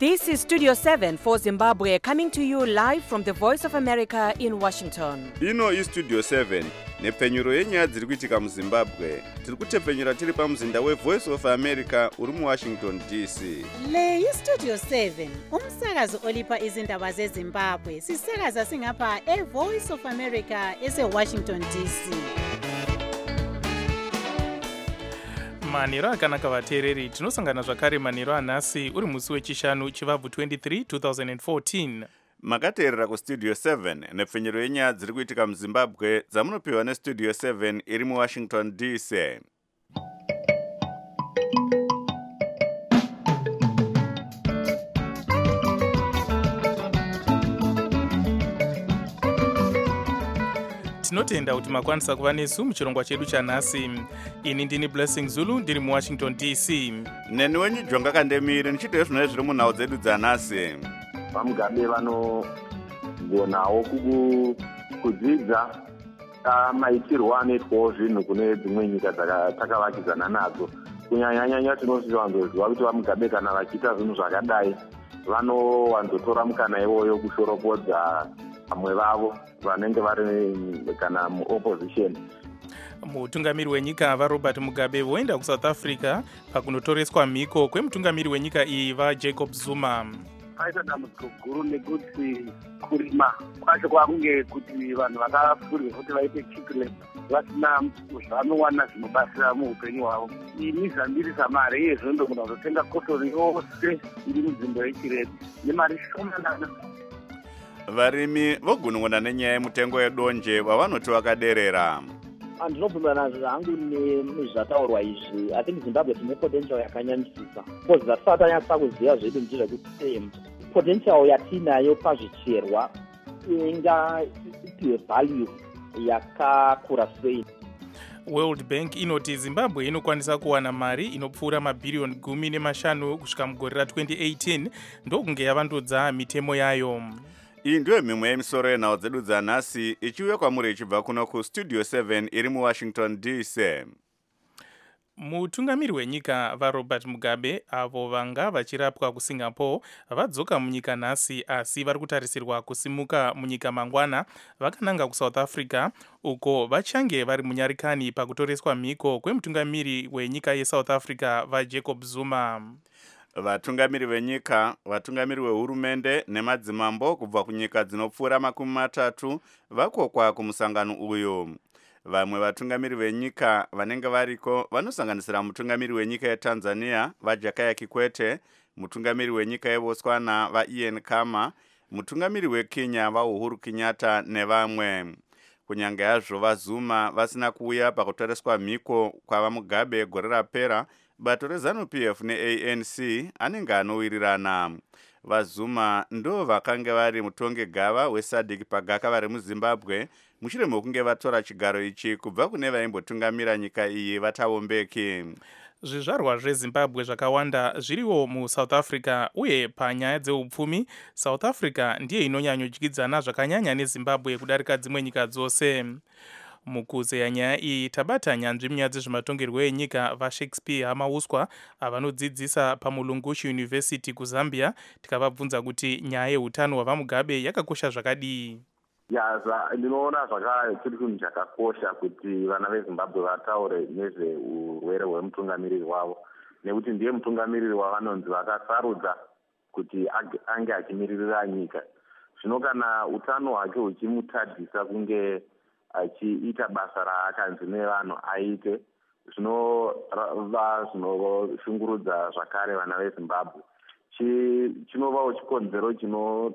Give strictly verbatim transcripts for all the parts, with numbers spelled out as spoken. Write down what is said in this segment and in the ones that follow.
This is Studio seven for Zimbabwe, coming to you live from the Voice of America in Washington. Ino is Studio seven, nepfenyuro yenyaya dziri kuitika muZimbabwe. Tiri kutepfenyura tiri pamuzinda weVoice of America uri muWashington D C. Le yi Studio seven, umsakazo olipa izindaba zeZimbabwe. Sisakaza singapha eVoice of America eseWashington D C. manhero akanaka vateereri, tinosangana zvakare manhero anhasi uri musi wechishanu chivabvu twenty-three twenty fourteen. Makateerera kuStudio seven nepfenyuro yenyaya dziri kuitika muZimbabwe dzamunopiwa neStudio seven iri muWashington D C. tinotenda kuti makwanisa kuva nesu muchirongwa chedu chanhasi. Ini ndini Blessing Zulu ndiri muWashington D C. Neni wenyu Jonga Kandemire nichiteyo zvinove zviri munhau dzedu dzanhasi. Vamugabe vanogonawo kudzidza maitirwo anoitwawo zvinhu kune dzimwe nyika takavakidzana nadzo. Kunyanyanyanya tinozviwanzoziva kuti vamugabe kana vachiita zvinhu zvakadai vanowanzotora mukana iwoyo kushoropodza vamwe vavo vanenge vari kana muopposition. Mutungamiri wenyika vaRobert Mugabe voenda kuSouth Africa pakunotoreswa mhiko kwemutungamiri wenyika iyi vaJacob Zuma. Paita dambudziko guru nekuti kurima kwacho kwakunge kuti vanhu vakafurwa kuti vaite chikile vasina zvanowana zvinobatsira muupenyu hwavo. Ini zambiri samari iyezvo ndogona kuzotenga kotori yose iri munzvimbo yechiredi nemari shomanana. Varimi vogunun'una nenyaya yemutengo yedonje wavanoti wakaderera. Andinobvumirana zvangu nezvataurwa izvi. I think Zimbabwe tine potential yakanyanyisisa. Because zvatisati tanyatsa kuziva zvedu ndezvekuti potential yatinayo pazvicherwa ingapiwe value yakakura sei. World Bank inoti Zimbabwe inokwanisa kuwana mari inopfuura mabhiriyoni gumi nemashanu kusvika mugore ra twenty eighteen ndokunge yavandudza mitemo yayo. Iyi ndiyo mimwe yemisoro yenhau dzedu dzanhasi ichiuya kwamuri ichibva kuno kuStudio seven iri muWashington D C. Mutungamiri wenyika vaRobert Mugabe avo vanga vachirapwa kuSingapore vadzoka munyika nhasi, asi vari kutarisirwa kusimuka munyika mangwana vakananga kuSouth Africa uko vachange vari munyarikani pakutoreswa mhiko kwemutungamiri wenyika yeSouth Africa vaJacob Zuma. Vatungamiri venyika, vatungamiri vehurumende nemadzimambo kubva kunyika dzinopfuura makumi matatu vakokwa kumusangano uyu. Vamwe vatungamiri venyika vanenge variko vanosanganisira mutungamiri wenyika yeTanzania vaJakaya Kikwete, mutungamiri wenyika yeBotswana vaIan Khama, mutungamiri weKenya vaUhuru Kenyatta nevamwe. Kunyange yazvo vaZuma vasina kuuya pakutoreswa mhiko kwavaMugabe gore rapera, bato reZANU-P F neA N C anenge anowirirana. VaZuma ndo vakange vari mutonge gava weSADC pagaka vari muZimbabwe mushure mekunge vatora chigaro ichi kubva kune vaimbotungamira nyika iyi vaThabo Mbeki. Zvizvarwa zveZimbabwe zvakawanda zviriwo muSouth Africa, uye panyaya dzeupfumi South Africa ndiye inonyanyodyidzana zvakanyanya neZimbabwe kudarika dzimwe nyika dzose. Mukuzeya nyaya iyi tabata nyanzvi munyaya dzezvematongerwo enyika vaShakespeare Hamauswa avanodzidzisa paMulungushi University kuZambia, tikavabvunza kuti nyaya yeutano hwavaMugabe yakakosha zvakadii. Ya, ndinoona zvakare chiri chinhu chakakosha kuti vana veZimbabwe vataure nezveurwere hwemutungamiriri wavo, nekuti ndiye mutungamiriri wavanonzi vakasarudza kuti ange achimiririra nyika. Zvino kana utano hwake huchimutadzisa kunge achiita basa raakanzi nevanhu aite, zvinova zvinoshungurudza zvakare vana veZimbabwe. Chinovawo chikonzero chino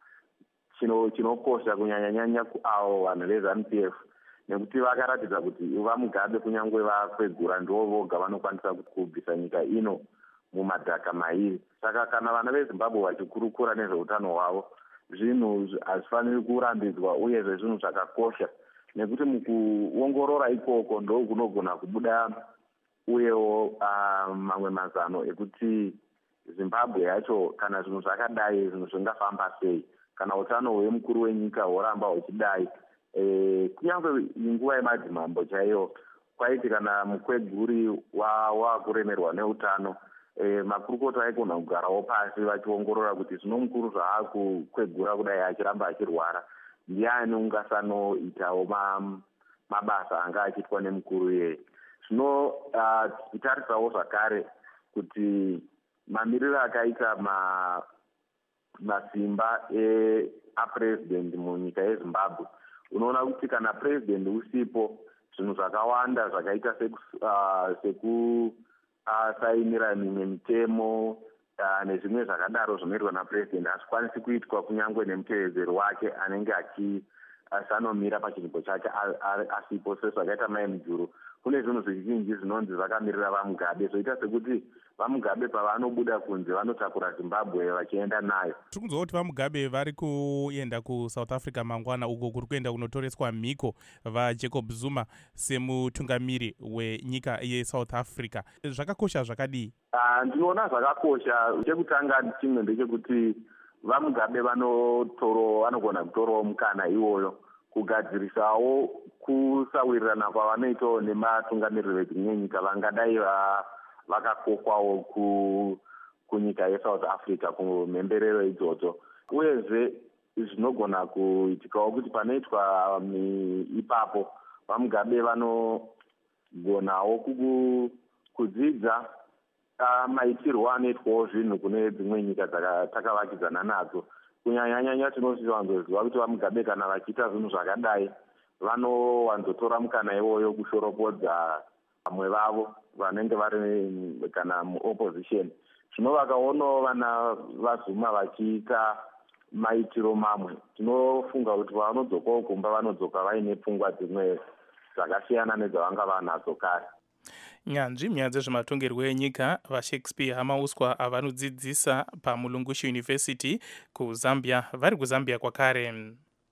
chinokosha kunyanyanyanya kuavo vanhu veZANU-P F, nekuti vakaratidza kuti vaMugabe kunyangwe vakwegura ndivo voga vanokwanisa kubvisa nyika ino mumadhaka mairi. Saka kana vana veZimbabwe vachikurukura nezveutano hwavo, zvinhu hazvifaniri kurambidzwa uye zvezvinhu zvakakosha, nekuti mukuongorora ikoko ndo kunogona kubuda uyewo mamwe mazano ekuti Zimbabwe yacho kana zvinhu zvakadai zvinhu zvingafamba sei kana utano hwemukuru wenyika horamba huchidai. E, kunyange inguva yemadzimambo chaiyo kwaiti kana mukweguri wakuremerwa neutano e, makurukota aigona kugarawo pasi vachiongorora kuti zvino mukuru zvaakukwegura kudai achiramba achirwara ndiani ungasanoitawo ma, mabasa anga achiitwa nemukuru iyeye. Zvino uh, titarisawo zvakare kuti mamiriro akaita ma, masimba e, apurezidendi munyika yezimbabwe, unoona kuti kana purezidendi usipo zvinhu zvakawanda zvakaita sekusainira uh, mimwe mitemo uh, nezvimwe zvakadaro zvinoitwa napurezidendi hazvikwanisi kuitwa kunyange nemutevedzeri wake anenge achisanomira pachinzvimbo chake asipo. Sezvakaita mai mujuru, kune zvinhu zvizhinji zvinonzi zvakamirira vamugabe, zvoita sekuti vamugabe pavanobuda kunze vanotakura zimbabwe vachienda nayo. Tiri kunzwa kuti vamugabe vari kuenda kuSouth Africa mangwana, uko kuri kuenda kunotoreswa mhiko vaJacob Zuma semutungamiri wenyika yeSouth Africa. Zvakakosha zvakadii? Uh, ndinoona zvakakosha. Chekutanga chimwe ndechekuti vamugabe vanotoro vanogona kutorawo mukana iwoyo kugadzirisawo kusawirirana kwavanoitawo nematungamiriri vedzimwe nyika vangadai va vakakokwawo ku, kunyika yeSouth Africa kumhemberero idzodzo. Uyezve zvinogona kuitikawo kuti panoitwa um, ipapo vamugabe vanogonawo kudzidza uh, maitirwo anoitwawo zvinhu kune dzimwe nyika takavakidzana nadzo. Kunyanyanyanya tinowanzoziva kuti vamugabe kana vachiita zvinhu zvakadai vanowanzotora mukana iwoyo kushoropodza vamwe vavo vanenge vari kana muopposition. Zvino vakaonawo vana vaZuma vachiita maitiro mamwe, tinofunga kuti pavanodzokawo kumba vanodzoka vaine pfungwa dzimwe dzakasiyana nedzavanga vanadzo kare. Nyanzvi munyaya dzezvematongerwo enyika vaShakespeare Hamauswa avanodzidzisa paMulungushi University kuZambia, vari kuZambia kwakare.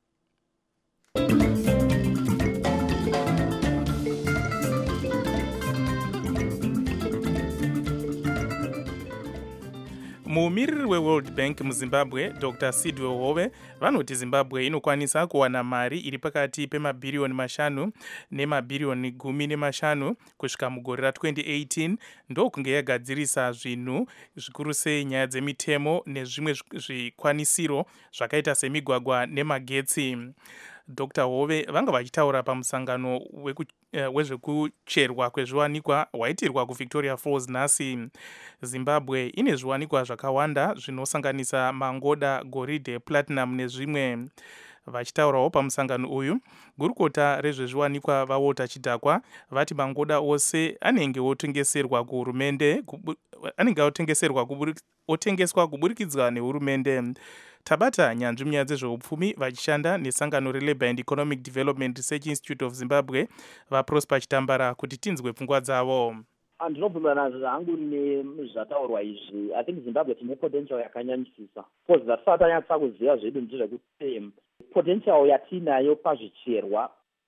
Mumiriri weWorld Bank muZimbabwe Doctor Sidwe Hove vanoti Zimbabwe inokwanisa kuwana mari iri pakati pemabhiriyoni mashanu nemabhiriyoni gumi nemashanu kusvika mugore ra twenty eighteen ndokunge yagadzirisa zvinhu zvikuru sei nyaya dzemitemo nezvimwe zvikwanisiro zvakaita semigwagwa nemagetsi. Doctor Hove vanga vachitaura pamusangano wezvekucherwa kwezviwanikwa waitirwa kuVictoria Falls nhasi. Zimbabwe ine zviwanikwa zvakawanda zvinosanganisa mangoda, goridhe, platinum nezvimwe. Vachitaurawo pamusangano uyu, gurukota rezvezviwanikwa vaWalter Chidhakwa vati mangoda ose anenge otengeserwa kuhurumende anenge otengeserwa otengeswa kuburikidza nehurumende. Tabata nyanzvi munyaya dzezveupfumi vachishanda nesangano reLabour and Economic Development Research Institute of Zimbabwe vaProsper Chitambara kuti tinzwe pfungwa dzavo. Ndinobvumirana zvangu nezvataurwa izvi. I think Zimbabwe tine potential yakanyanyisisa. Because zvatisati tanyatsa kuziva zvedu ndezvekuti potential yatinayo pazvicherwa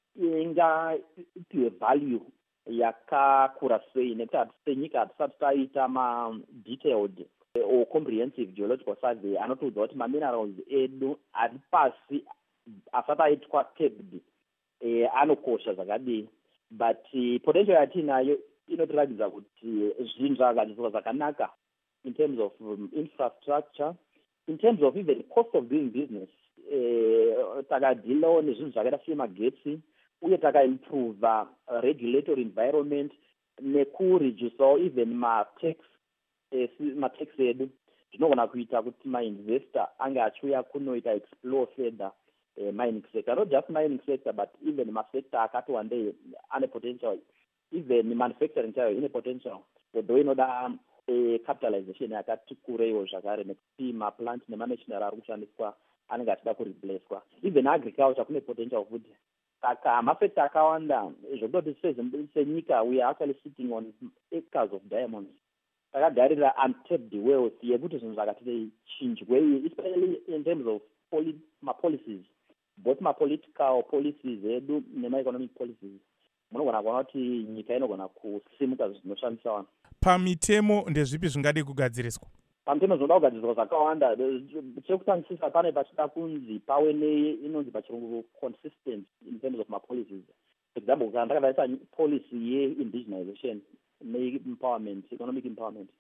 ingapiwe value yakakura sei, nekuti senyika hatisati taita ma detailed or comprehensive geological survey anotiudza kuti maminerals edu ari pasi asati aitwa tagged eh, anokosha zvakadii. But uh, potential yatinayo inotiratidza kuti zvinhu zvakagadzirwa zvakanaka in terms of um, infrastructure, in terms of even cost of doing business. Eh, takadhilawo nezvinhu zvakaita semagetsi uye takaimprove uh, regulatory environment nekuredusawo even ma-tax eh, ma-tax edu zvinogona kuita kuti ma-investor ange achiuya kunoita explore further eh, mining sector, not just mining sector but even ma-sector akati wandei ane potential, even manufacturing chayo ine potential, although inoda eh, capitalization yakati kureiwo zvakare nekuti ma-plant nemamachinery ari kushandiswa anenge achida kureplacewa. Even agriculture kune potential futi. Saka mafactor akawanda zvekutoti senyika we are actually sitting on acres of diamonds. Takagarira untapped wealth yekuti zvinhu zvakati chinjwe, especially in terms of poli ma policies, both ma political policies edu nema economic policies. Munogona kuona kuti nyika inogona kusimuka zvinoshamisa vanhu. Pamitemo ndezvipi zvingade kugadziriswa? Pamitemo zvinoda kugadziriswa zvakawanda. Chekutangisisa pane pachida kunzi pawe inonzi pachirungu consistent in terms of ma policies. For example, kana takadaisa policy ye indigenization ne empowerment, economic empowerment.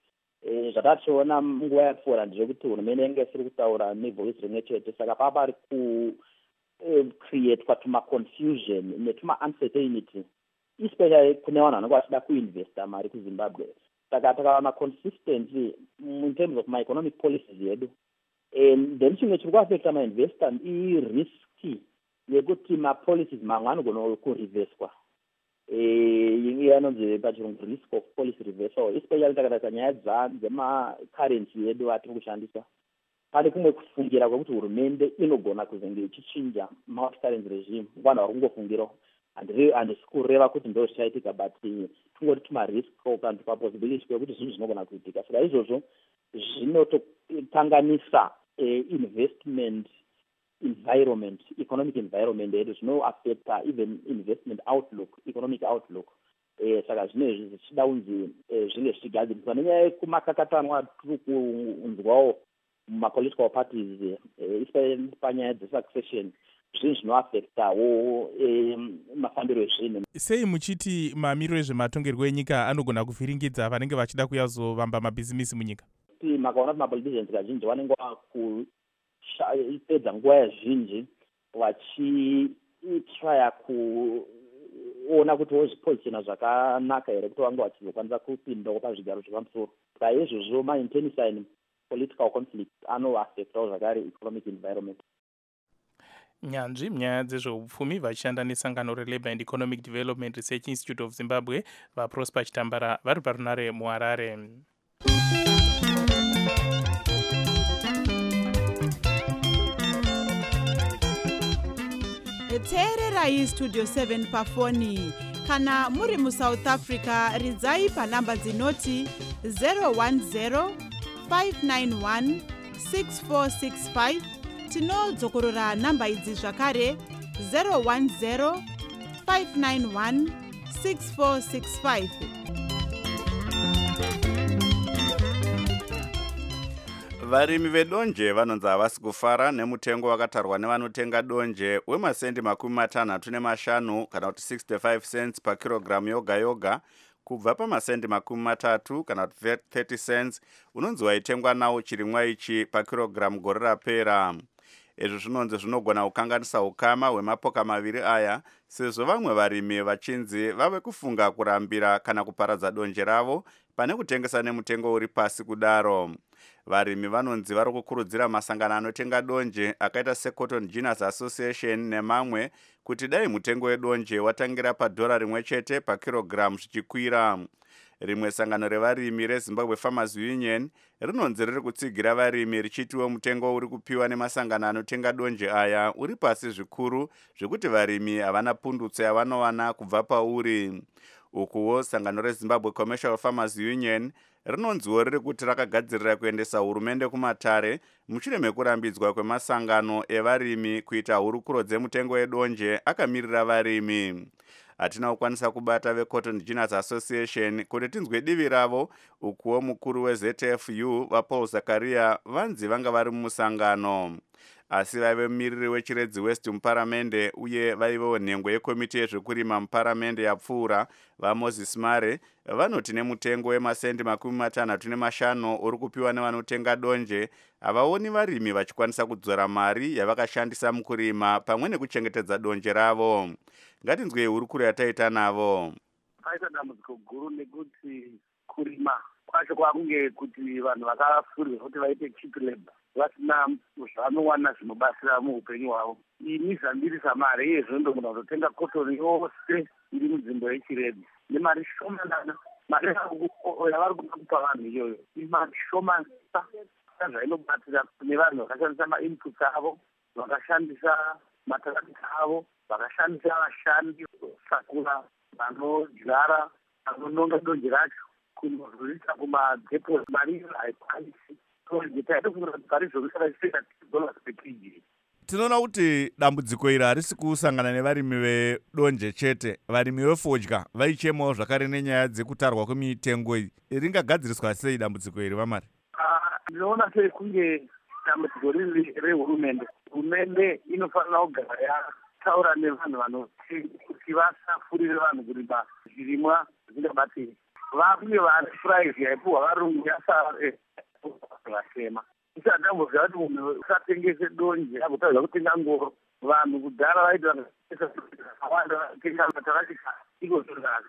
zvatachiona nguva yapfuura ndezvekuti hurumende yange isiri kutaura nevhoisi rimwe chete, saka pava pari kucreatwa tuma-confusion netuma-uncertainty, especially kune vanhu vanenge vachida kuinvesta mari kuzimbabwe. Saka takawana consistency in terms of my-economic policies yedu. And then chimwe chiri kuaffecta ma-investor i-riski yekuti ma-policies mamwe anogona kuriveswa. Inge anonzi pachirungu risk of policy reversal, especially takatarisa nyaya dzema-currency yedu atiri kushandisa. Pane kumwe kufungira kwekuti hurumende inogona kuzenge ichichinja multi-currency regime, vanhu vari kungofungirawo. Handisi kureva kuti ndo zvichaitika, but tungoti tuma-risk kana tupa-possibility kwekuti zvinhu zvinogona kuitika. Saka izvozvo zvinotokanganisa investment environment, economic environment yedu, zvinoaffecta even investment outlook, economic outlook. Eh, saka zvinezvi zvichida unzi zvinge zvichigadziriswa nenyaya yekumakakatanwa tiri kunzwawo muma-political parties, especially panyaya dzesuccession, zvinhu zvinoaffectawo mafambiro ezvinhu. Sei muchiti mamiriro ezvematongerwo enyika anogona kuvhiringidza vanenge vachida kuyazovamba mabhizimisi munyika? Makaona kuti mapoliticians kazhinji vanenge vakupedza nguva yazhinji vachitraya kuona kuti vozvipozitiona zvakanaka here kuti vange vachizokwanisa kupindawo pazvigaro zvepamusoro. Saka izvozvo ma-internecine political conflict anoaffectawo zvakare economic environment. Nyanzvi munyaya dzezveupfumi vachishanda nesangano reLabour and Economic Development Research Institute of Zimbabwe vaProsper Chitambara vari parunare muHarare. Teererai Studio seven pafoni. Kana muri muSouth Africa ridzai panamba dzinoti zero one zero five nine one six four six five. Tinodzokorora namba idzi zvakare zero one zero five nine one six four six five. Varimi vedonje vanonzi havasi kufara nemutengo wakatarwa nevanotenga donje wemasendi makumi matanhatu nemashanu kana kuti sixty-five cents pakirogiramu yoga yoga kubva pamasendi makumi matatu kana kuti thirty cents unonzi waitengwa nawo chirimwa ichi pakirogiramu gore rapera. Izvi zvinonzi zvinogona kukanganisa ukama hwemapoka maviri aya, sezvo vamwe varimi vachinzi vave kufunga kurambira kana kuparadza donje ravo pane kutengesa nemutengo uri pasi kudaro. Varimi vanonzi vari kukurudzira masangano anotenga donje akaita seCotton Ginners Association nemamwe kuti dai mutengo wedonje watangira padhora rimwe chete pakirogiramu zvichikwira. Rimwe sangano revarimi reZimbabwe Farmers Union rinonzi riri kutsigira varimi richitiwo mutengo uri kupiwa nemasangano anotenga donje aya uri pasi zvikuru zvekuti varimi havana pundutso yavanowana kubva pauri. Ukuwo sangano reZimbabwe Commercial Farmers Union rinonziwo riri kuti rakagadzirira kuendesa hurumende kumatare mushure mekurambidzwa kwemasangano evarimi kuita hurukuro dzemutengo wedonje akamirira varimi. Hatina kukwanisa kubata veCotton Ginners Association kuti tinzwe divi ravo. Ukuwo mukuru weZ F U vaPaul Zakaria vanzi vanga vari mumusangano, asi vaive mumiriri wechiredzi West muparamende uye vaivewo nhengo yekomiti yezvekurima muparamende yapfuura vaMoses Mare vanoti nemutengo wemasendi makumi matanhatu nemashanu uri kupiwa nevanotenga donje havaoni varimi vachikwanisa kudzora mari yavakashandisa mukurima pamwe nekuchengetedza donje ravo. Ngatinzwe hurukuro yataita navo. Paita dambudziko guru nekuti kurima kwacho kwakunge kuti vanhu vakafurirwa kuti vaite cheap labor vasina zvanowana zvinobatsira muupenyu hwavo. Ini zambiri samari iyezvo ndogona kutotenga cotton yose iri munzvimbo yechiredzi nemari shomanana. Mari yavari kuda kupa vanhu iyoyo imari shomanisa zvainobatsira kune vanhu vakashandisa mainputs avo, vakashandisa matarakita avo, vakashandisa vashandi sakura vanodyara vanononga donje racho kunozorisa kumadepot. Mari iyo haikwanisi tinoona kuti dambudziko iri harisi kusangana nevarimi vedonje chete. Varimi vefodya vaichemawo zvakare nenyaya dzekutarwa kwemitengo iyi. Ringagadziriswa sei dambudziko iri vamari? Ndinoona sekunge dambudziko riri rehurumende. Hurumende inofanira kugara yataura nevanhu vanotenga kuti vasafurire vanhu kurima zvirimwa zvisingabatsiri. vakunge vari prize yaipiwa varungu yasavasema isadambudzika kuti munhu usatengese donje agotadza kutenga ngoro. Vanhu kudhara vaiti vakawanda vatenga matarasika iko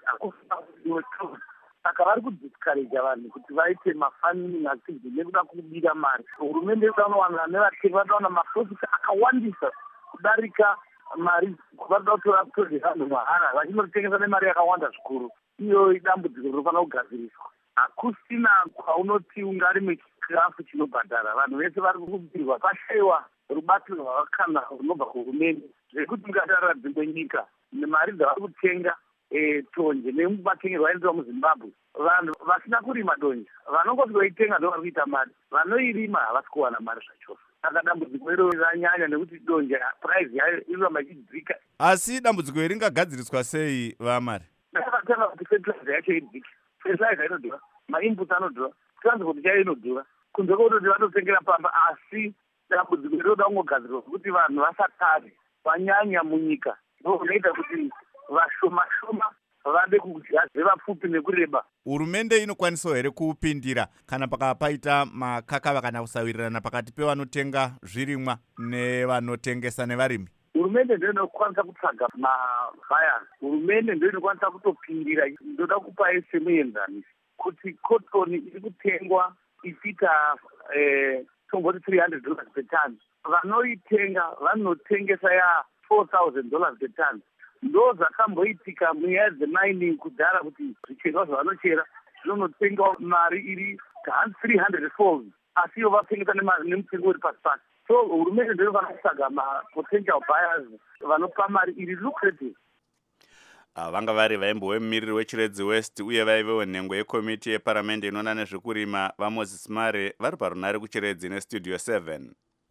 saka vari kudiscouragea vanhu kuti vaite mafarming activity nekuda kubira mari. Hurumende inowana nevatengi vanowana maprofita akawandisa kudarika mari vanoda kutora kutoze vanhu mahara vachinotengesa nemari yakawanda zvikuru. Iyo idambudziko rinofanira kugadziriswa. Hakusina kwaunoti ungari muchikafu chinobhadhara. Vanhu vese vari kubirwa pashayiwa rubatsiro rwavakana runobva kuhurumende zvekuti ungatarira dzimwe nyika nemari dzavari kutenga tonje nemumatengerwo ainoitwa muzimbabwe. Vanhu vasina kurima donje vanongoti vaitenga ndo vari kuita mari, vanoirima havasi kuwana mari zvacho. Saka dambudziko iro ranyanya nekuti donje price yayo inoramba ichidzika. Asi dambudziko iri ringagadziriswa sei vamari? Ndakatanga kuti fertilizer yacho idzike. Fertilizer inodhura, mainputs anodhura, transport chayo inodhura. Kunze kwekutoti vatotengera pamba, asi dambudziko iri roda kungogadzirwa kuti vanhu vasatare vanyanya munyika. Ndo zvinoita kuti vashoma shoma vade kudya zvevapfupi nekureba. Hurumende inokwanisawo here kupindira kana pakava paita makakava kana kusawirirana pakati pevanotenga zvirimwa nevanotengesa nevarimi? Hurumende ndio inokwanisa kutsvaga mabuyers. Hurumende ndio inokwanisa kutopindira. Ndoda kupa semuenzanisi kuti cotton iri kutengwa ichiita eh tomboti three hundred dollars per ton. Vanoitenga vanotengesa ya four thousand dollars per ton. Ndo zvakamboitika munyaya dzemining kudhara kuti zvicherwa zvavanochera zvinonotenga mari iri three hundred fold asi ivo vatengesa nemutengo uri pasi pasi. So hurumende ndio inofanira kutsvaga mapotential buyers vanopa mari iri lucrative. Vanga vari vaimbo wemumiriri wechiredzi West uye vaivewo nhengo yekomiti yeparamende inoona nezvekurima vaMoses Mare vari parunare kuchiredzi nestudio seven.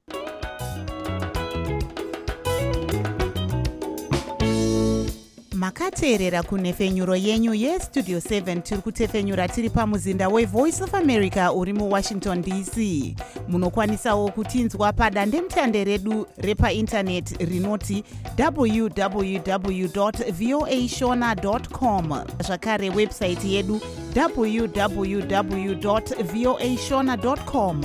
makateerera kunhefenyuro yenyu yestudio seven tiri kutefenyura tiri pamuzinda wevoice of america uri muwashington D C. Munokwanisawo kutinzwa padandemutande redu repaindaneti rinoti w w w dot voa shona dot com, zvakare websaiti yedu w w w dot voa shona dot com.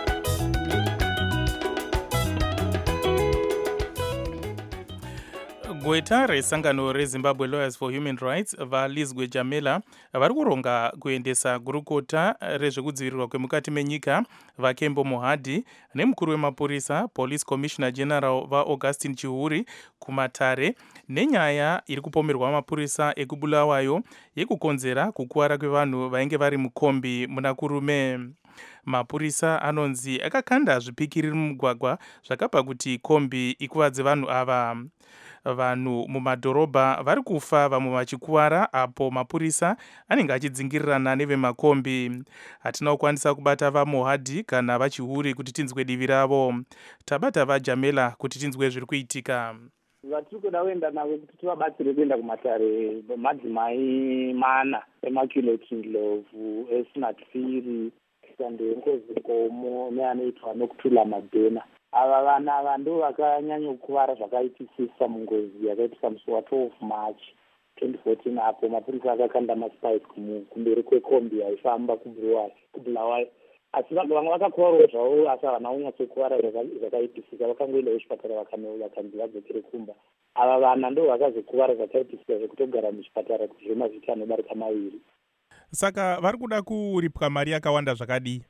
Gweta resangano reZimbabwe Lawyers for Human Rights vaLizwe Jamela vari kuronga kuendesa gurukota rezvekudzivirirwa kwemukati menyika vaKembo Mohadi nemukuru wemapurisa Police Commissioner General vaAugustine Chihuri kumatare nenyaya iri kupomerwa mapurisa ekubulawayo yekukonzera kukuwara kwevanhu vainge vari mukombi muna kurume. Mapurisa anonzi akakanda zvipikiri mumugwagwa zvakapa kuti kombi ikuvadze vanhu ava. Vanhu mumadhorobha vari kufa vamwe vachikuwara apo mapurisa anenge achidzingirirana nevemakombi. Hatina kukwanisa kubata vaMohadi kana vaChihuri kuti tinzwe divi ravo. Tabata vaJamela kuti tinzwe zviri kuitika. Vatiri kuda kuenda navo kuti tivabatsire kuenda kumatare madzimai mana eMimmaculate Ndlovu, Esnat Phiri, Sandengozi Komo neanoitwa nokutula Mabhena. Ava vana ava ndo vakanyanya kukuvara zvakaitisisa mungozi yakaitika musi wa12 March twenty fourteen apo mapurisa akakanda maspike kumberi kwekombi yaifamba kubulawayo. Asi vamwe vakakuwarawo zvavo asi havana kunyatsokuvara zvakaitisisa, vakangoendawo kuchipatara vakanzi vadzokere kumba. Ava vana ndo vakazokuvara zvakaitisisa zvekutogara muchipatara zvemavhiki anodarika maviri. Saka vari kuda kuripwa mari yakawanda zvakadii?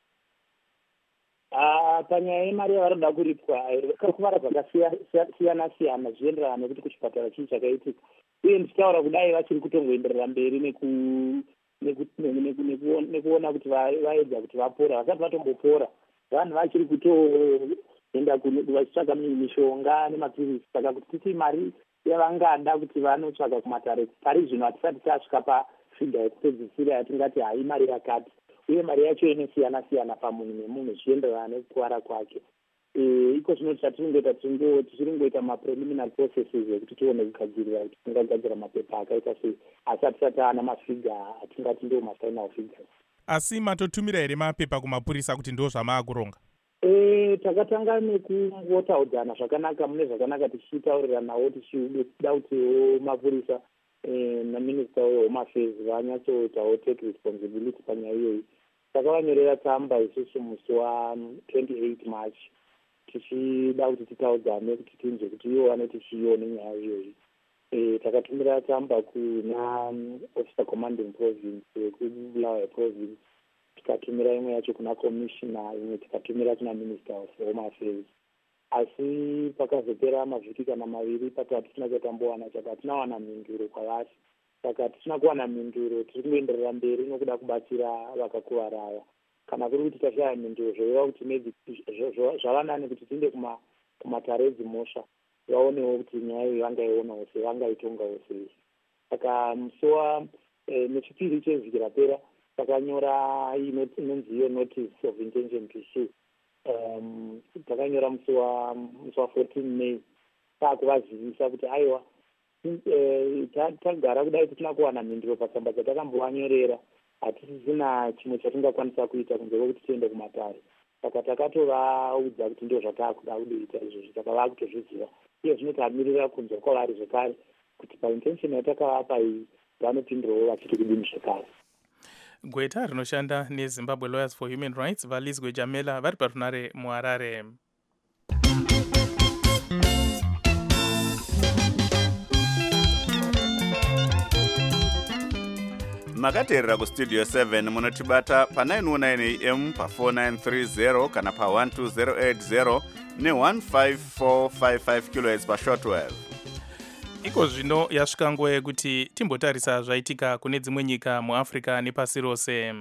Ah, panyaya yemari yavanoda kuripwa vakakuvara zvakasiyana siyana zvienderana nekuti kuchipatara chii chakaitika. Uye ndichitaura kudai vachiri kutongoenderera mberi nekuona kuti vaedza kuti vapora. Vasati vatombopora vanhu vachiri kutoenda vachitsvaga mishonga nemapirisi. Saka kuti titi mari yavangada kuti vanotsvaga kumatare pari zvino hatisati tasvika pafiga yekupedzisira yatingati hai mari yakati. Uye mari yacho inosiyana siyana pamunhu nemunhu zvienderana nekukuwara kwake. Iko zvino chatiringoita tichiringoita mapreliminary processes ekuti tione kugadzirira kuti tingagadzira mapepa akaita sei, asi hatisati taana mafiga atingati ndo mafinal figures. Asi matotumira here mapepa kumapurisa kuti ndo zvamaakuronga? Eh, takatanga nekungotaudzana zvakanaka mune zvakanaka tichitauriranawo tichida kuti mapurisa eh, minister wehome affairs vanyatsoitawo take responsibility panyaya iyoyi. Takavanyorera tsamba isusu musi wa twenty-eight March tichida kuti titaudzane kuti tinzwe kuti ivo vanoti chione nyaya iyoyi. E, takatumira tsamba kuna officer commanding province wekubulawayo province, tikatumira imwe yacho kuna commissioner, imwe tikatumira kuna minister of home affairs. Asi pakazopera mavhiki kana maviri patatu tisina chatambowana chaka hatina wana mhinduro kwavari. Saka tisina kuwana mhinduro, tiri kungoenderera mberi nokuda kubatsira vakakuvara ava. Kana kuri kuti tashaya mhinduro zvoreva kuti maybe zvava nani kuti tiende kumatare edzimhosva vaonewo kuti nyaya iyi vangaionawo sei, vangaitongawo sei. Saka musi wa nechipiri chevhiki rapera takanyora inonzi iyo notice of intention to sue. Um, takanyora musi wa musi wa fourteen May taakuvazivisa kuti aiwa tagara kudai tisina kuwana mhinduro patsamba dzatakambovanyorera, hatisisina chimwe chatingakwanisa kuita kunze kwekuti tiende kumatare. Saka takatovaudza kuti ndo zvataakuda kudoita izvozvo, saka vakutozviziva. Iye zvino tamirira kunzwa kwavari zvekare kuti paintention yatakavapa iyi vanopindurawo vachiti kudini zvekare. Gweta rinoshanda neZimbabwe Lawyers for Human Rights Valizwe Jamela vari parunare muHarare. makateerera kustudio seven munotibata pa nine oh nine A M pa four nine three zero kana pa one two zero eight zero ne one five four five five kilohertz pa shortwave. Iko zvino yasvika nguva yekuti timbotarisa zvaitika kune dzimwe nyika muAfrica nepasi rose.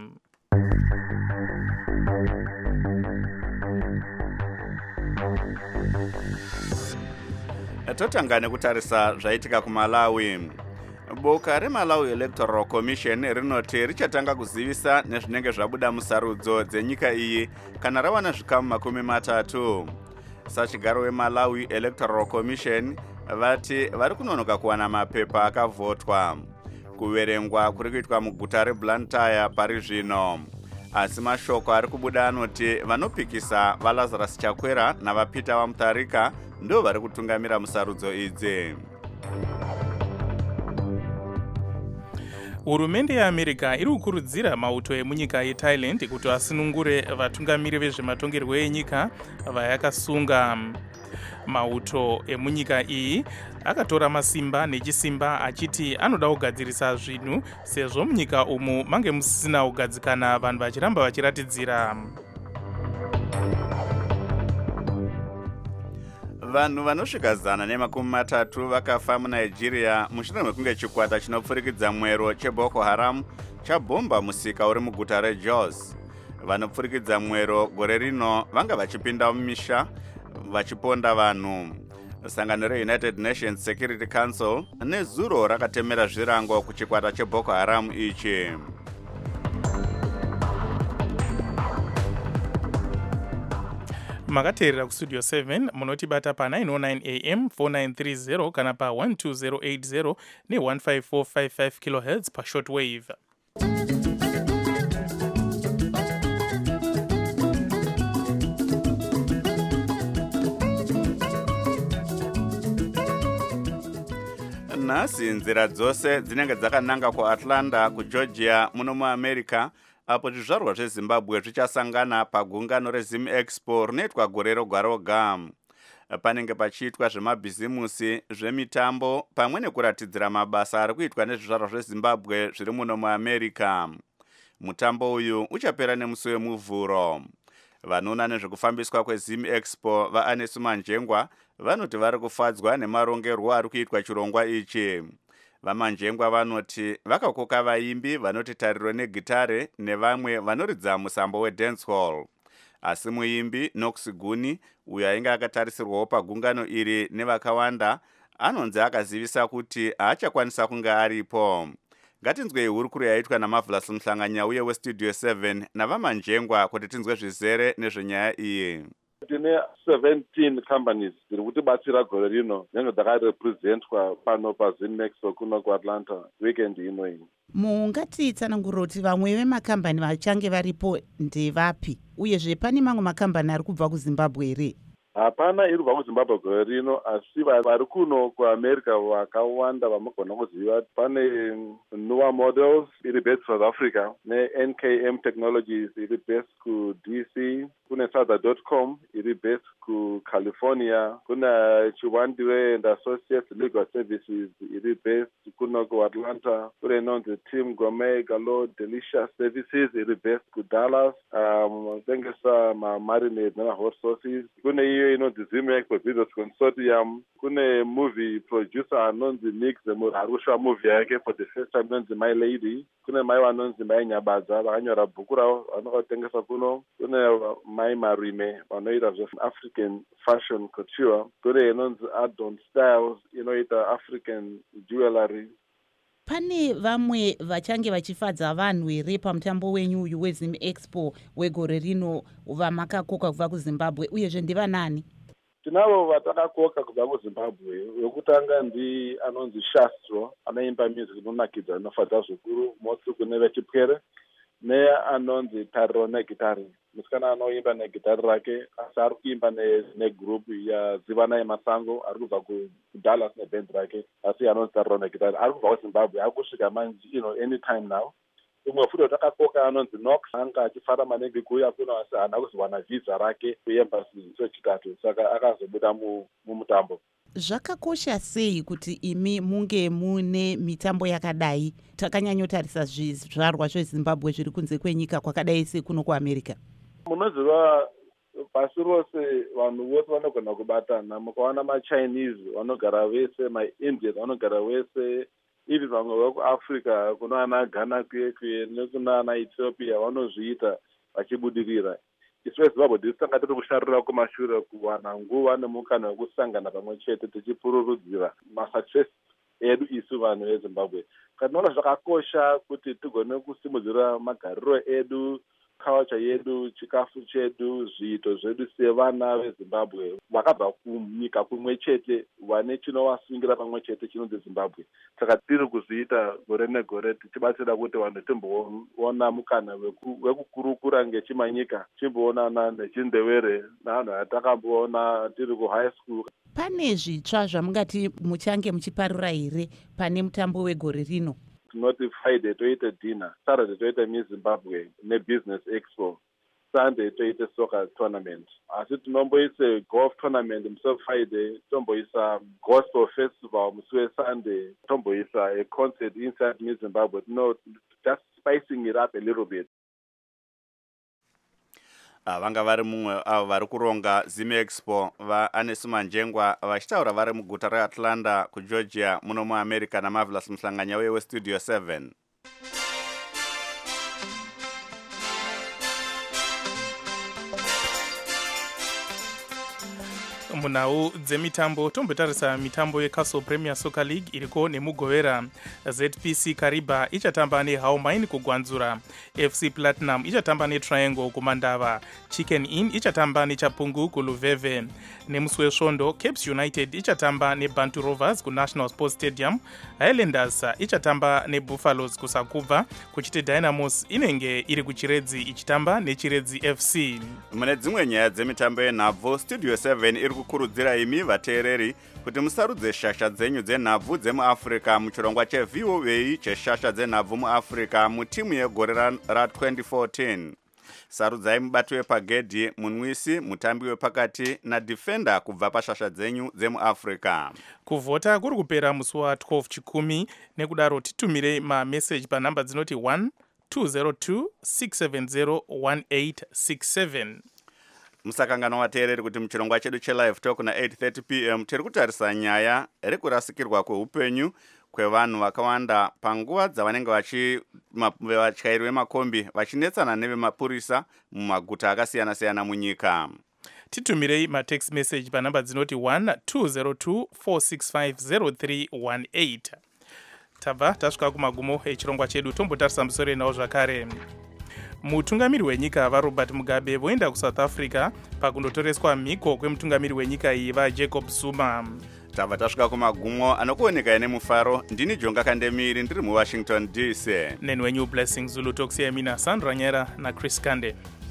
Totanga nekutarisa zvaitika kuMalawi. Boka reMalawi Electoral Commission rinoti richatanga kuzivisa nezvinenge zvabuda musarudzo dzenyika iyi kana rawana zvikamu makumi matatu. Sachigaro weMalawi Electoral Commission vati vari kunonoka kuwana mapepa akavhotwa. Kuverengwa kuri kuitwa muguta reBlantyre pari zvino. Asi mashoko ari kubuda anoti vanopikisa vaLazarus Chakwera navaPeter Wamutharika ndo vari kutungamira musarudzo idzi. Hurumende yeAmerica iri kukurudzira mauto emunyika yeThailand kuti asunungure vatungamiri vezvematongerwo enyika vayakasunga. Mauto emunyika iyi akatora masimba nechisimba achiti anoda kugadzirisa zvinhu sezvo munyika umu mange musisina kugadzikana vanhu vachiramba vachiratidzira. Vanhu vanosvika zana nemakumi matatu vakafa muNigeria mushure mekunge chikwata chinopfurikidza mwero cheBoko Haram chabhomba musika uri muguta reJos. Vanopfurikidza mwero gore rino vanga vachipinda mumisha vachiponda vanhu. Sangano reUnited Nations Security Council nezuro rakatemera zvirango kuchikwata cheBoko Haram ichi. Makateerera kustudio seven munotibata pa nine oh nine A M four nine three zero kana pa one two zero eight zero ne one five four five five kilohertz pa shortwave. Nhasi nzira dzose dzinenge dzakananga kuAtlanta kuGeorgia muno muAmerica apo zvizvarwa zveZimbabwe zvichasangana pagungano reZim Expo rinoitwa gore roga roga. Panenge pachiitwa zvemabhizimusi, zvemitambo pamwe nekuratidzira mabasa ari kuitwa nezvizvarwa zveZimbabwe zviri muno muAmerica. Mutambo uyu uchapera nemusi wemuvhuro. Vanoona nezvekufambiswa kweZim Expo vaAnesu Manjengwa vanoti vari kufadzwa nemarongerwo ari kuitwa chirongwa ichi. Vamanjengwa vanoti vakakoka vaimbi vanoti Tariro negitare nevamwe vanoridza musambo wedancehall. Asi muimbi Nox Guni uyo ainge akatarisirwawo pagungano iri nevakawanda anonzi akazivisa kuti haachakwanisa kunge aripo. Ngatinzwei hurukuro yaitwa naMarvelous Mhlanganya uye westudio seven navamanjengwa kuti tinzwe zvizere nezvenyaya iyi. Tine seventeen companies dziri kutibatsira gore rino nenge dzakarepresentwa pano paZim Expo kuno kuAtlanta weekend ino iyi. Mungatitsanangurira kuti vamwe vemakambani vachange varipo ndevapi uyezve pane mamwe makambani ari kubva kuZimbabwe here? hapana iri kubva kuzimbabwe gore rino, asi vari kuno kuamerica vakawanda vamugona kuziva. Pane Noah Models iri based South Africa, ne-N K M Technologies iri based ku D C, kune Sada dot com iri based ku California, kuna Chiwandiwe and Associates Legal Services iri based kuno ku Atlanta, kune inonzi Team Gourmet Galo Delicious Services iri based ku Dallas, um, tengesa ma-marinade nama-hot sauces, kune iyo inonzi Zimex for Business Consortium, kune movie producer anonzi Nix ari kushowa movie yake for the first time inonzi My Lady, kune mai vanonzi Mai Nyabadza vakanyora bhuku ravo vanokatengesa kuno, kune Mai Marime vanoita zve-African fashion couture, kune inonzi Adon Styles inoita African jewelry. Pane vamwe vachange vachifadza vanhu here pamutambo wenyu uyu weZim Expo wegore rino vamakakoka kubva kuZimbabwe, uyezve ndivanani? Tinavo vatakakoka kubva kuZimbabwe. Wekutanga ndi anonzi Shastro anaimba music inonakidza inofadza zvikuru, mostly kune vechipwere, neanonzi Tariro negitari. Musikana anoimba negitari rake, asi ari kuimba negroup yaZivanai Masango, ari kubva kuDallas neband rake, asi anonzi Tariro negitari. Ari kubva kuZimbabwe, ari kusvika manje, you know, anytime now. Umwe futi watakakoka anonzi Nox anga achifara maningi kuuya kuno, asi haana kuzowana visa rake kuembasi sechitatu, saka akazobuda mumutambo. Zvakakosha sei kuti imi munge mune mitambo yakadai? Takanyanyotarisa zvizvarwa zveZimbabwe zviri kunze kwenyika kwakadai sekuno kuAmerica. Munoziva pasi rose vanhu vose vanogona kubatana. Mukawana maChinese vanogara vese, maIndian vanogara vese, ivi vamwe vekuAfrica kunoana Ghana kuye kuye nekunaana Ethiopia vanozviita vachibudirira. Isu veZimbabwe tisanga tiri kusharira kumashure kuwana nguva nemukana wekusangana pamwe chete tichipururudzira masuccess edu isu vanhu veZimbabwe. Katinoona zvakakosha kuti tigone kusimudzira magariro edu, culture yedu, chikafu chedu, zviito zvedu sevana veZimbabwe vakabva kunyika kumwe chete, vane chinovasungira pamwe chete chinonzi Zimbabwe. Saka tiri kuzviita gore negore tichibatsira kuti vanhu timboona mukana wekukurukura ngechimanyika, timboonana nechindevere navanhu atakamboona tiri kuhigh school. Pane zvitsva zvamungati muchange muchiparura here pane mutambo wegore rino? Tinoti Friday toite dinner, Saturday toite Miss Zimbabwe neBusiness Expo, Sunday toite soccer tournament. Asi tinomboise golf tournament musi weFriday, tomboisa gospel festival musi weSunday, tomboisa a concert inside Miss Zimbabwe. No, just spicing it up a little bit. Vanga vari mumwe avo vari kuronga Zim Expo vaAnesi Manjengwa vachitaura vari muguta reAtlanta kuGeorgia muno muAmerica naMarvelous Muhlanganya weStudio seven. munhau dzemitambo tombotarisa mitambo yeCastle Premier Soccer League iriko nemugovera. Z P C Kariba ichatamba neHaumain kugwanzura, F C Platinum ichatamba neTriangle kumandava, Chicken Inn ichatamba neChapungu kuluveve, nemusi wesvondo Capes United ichatamba neBantu Rovers kuNational Sports Stadium, Highlanders ichatamba neBuffaloes kusakubva, kuchite Dynamos inenge iri kuChiredzi ichitamba neChiredzi F C. Mune dzimwe nyaya dzemitambo yenhabvu, Studio seven iri kukurudzira imi vateereri kuti musarudze shasha dzenyu dzenhabvu dzemuAfrica muchirongwa cheV O A cheshasha dzenhabvu muAfrica mutimu yegore ra twenty fourteen. Sarudzai mubati wepagedhi, munwisi, mutambi wepakati nadefender kubva pashasha dzenyu dzemuAfrica. Kuvhota kuri kupera musi wa12 chikumi, nekudaro titumire mameseji panhamba dzinoti one two zero two six seven zero one eight six seven. Musakangana vateereri kuti muchirongwa chedu chelive talk na eight thirty p m tiri kutarisa nyaya rekurasikirwa kweupenyu kwevanhu vakawanda panguva dzavanenge vatyairi vemakombi vachinetsana nevemapurisa mumaguta akasiyana siyana munyika. Titumirei matext message panhamba dzinoti one two zero two four six five zero three one eight. Tabva tasvika kumagumo echirongwa chedu, tombotarisa musoro nawo zvakare. Mutungamiri wenyika vaRobert Mugabe voenda kuSouth Africa pakundotoreswa mhiko kwemutungamiri wenyika iyi vaJacob Zuma. Tabva tasvika kumagumo anokuoneka ine mufaro. Ndini Jonga Kandemiri ndiri muWashington D C. Nenwenyu Blessing Zulu Toxiamina Sandra Nyera na Chris Kande.